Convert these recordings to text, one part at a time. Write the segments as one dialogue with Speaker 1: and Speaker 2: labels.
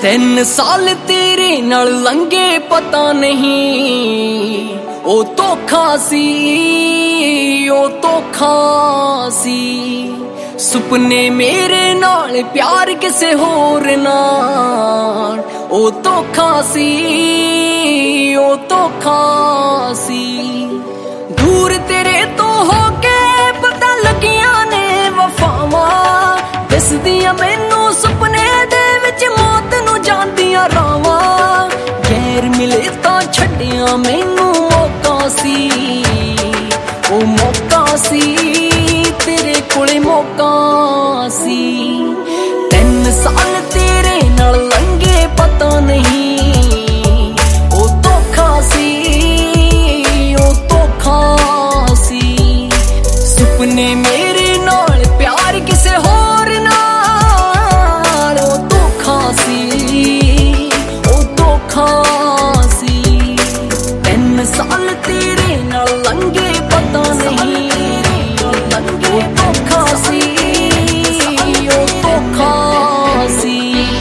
Speaker 1: 3 साल तेरे नाल लंघे पता नहीं ओ धोखा सी, ओ धोखा सी। सुपने मेरे नाल प्यार किसे होर नाल ओ धोखा सी, ओ धोखा सी। दूर तेरे तो होके पता लगियां ने वफावां दसदियां मैनू सुपने दे विच मौत नू जांदियां रावां। गैर मिले तां छड्डियां मैनू मौका सी, ओ मौका सी तेरे कोले मौका सी। 3 साल तेरे नाल लंघे पता नहीं ओ धोखा सी, ओ धोखा सी। सुपने मेरे नाल प्यार किसे होर नाल ओ धोखा सी, ओ धोखा सी। 3 साल तेरे नाल लंघे पता नहीं ओ धोखा सी, ओ धोखा सी।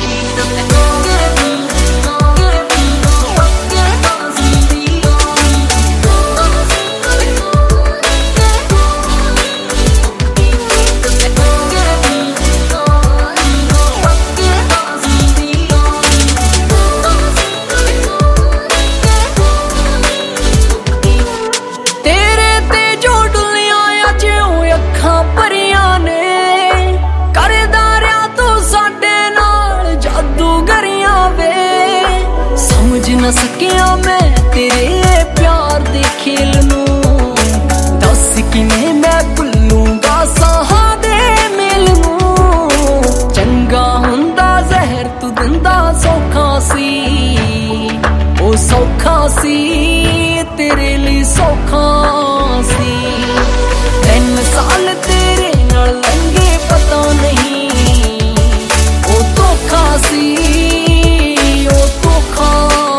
Speaker 1: न सकिया मैं तेरे प्यार दे खेल नू, दस किने मैं भुल्लूंगा साहां दे मेल नू। चंगा हुंदा जहर तू दिंदा सौखा सी, ओ सौखा सी तेरे लिए सौखा सी। 3 साल तेरे नाल लंघे पता नहीं ओ धोखा सी, ओ धोखा।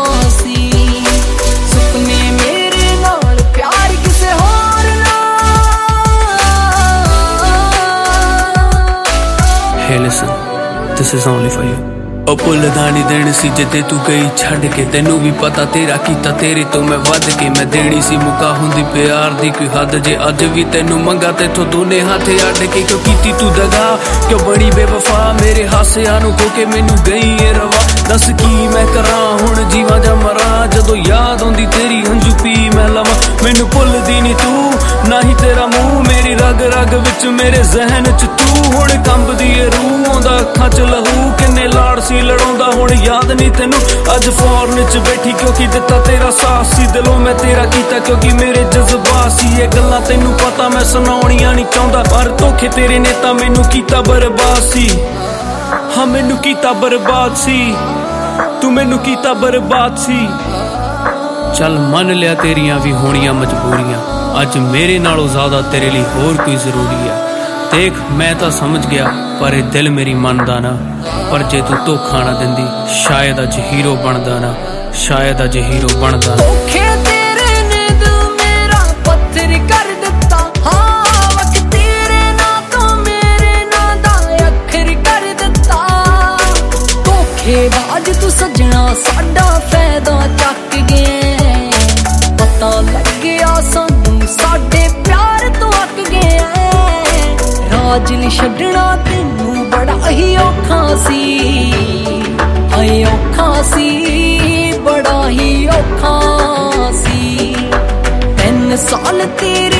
Speaker 2: Hey listen, this is only for you. ओ भुलदा नहीं देन सी जिद्दे तू गई छड़ के, तेनू भी पता तेरा कीता तेरे तो मैं वध के। मैं देनी सी मुका हुंदी प्यार दी कोई हद, जे अज भी तेनू मंगा तेथों दोने हाथ अड के। क्यों कीती तू दगा, क्यों बड़ी बेवफा, मेरे हासियां नू खो के मैनू गई ए रवा। दस की मैं करां हुण जीवा जां मरां, जदों याद आउंदी तेरी हंजू पी मैं लवां। मैनू भुलदी नहीं तू ना ही तेरा मुंह, मेरी रग रग विच मेरे जहन च तू। हुण कंबदी ए रूह आउंदा अखां च लहू, किन्ने लाड़ सी लड़ाउंदा हुण याद नहीं तेनू। अज फॉरन च बैठी क्योंकि दिता तेरा साथ सी, दिलों मैं तेरा कीता क्योंकि मेरे जज्बात सी। ये गल्लां तेनू पता मैं सुनाउणियां नहीं चाहुंदा, पर धोखे तेरे ने तां मैनू कीता बर्बाद सी। हाँ मैनू कीता बर्बाद सी, तू मैनू कीता बर्बाद सी। चल मन लिया तेरियां भी होणियां मजबूरियां, अज मेरे नालों ज्यादा तेरे लिए होर कोई जरूरी है। देख मैं तो समझ गया पर ये दिल मेरी मनदा ना, पर जे तू धोखा ना दिंदी शायद अज हीरो बनदा ना, शायद अज हीरो बनदा ना।
Speaker 1: धोखे तेरे ने दिल मेरा पत्थर कर दिता, हाँ वक्त तेरे ना तो मेरे ना दा अखर कर दिता। धोखेबाज तू सजना साडा फायदा चक गया, पता लग गया सानू साडे प्यार तो अक गया। राज नहीं छड्डना तेनू बड़ा ही औखा सी, हाय औखा सी बड़ा ही औखा सी। 3 साल तेरे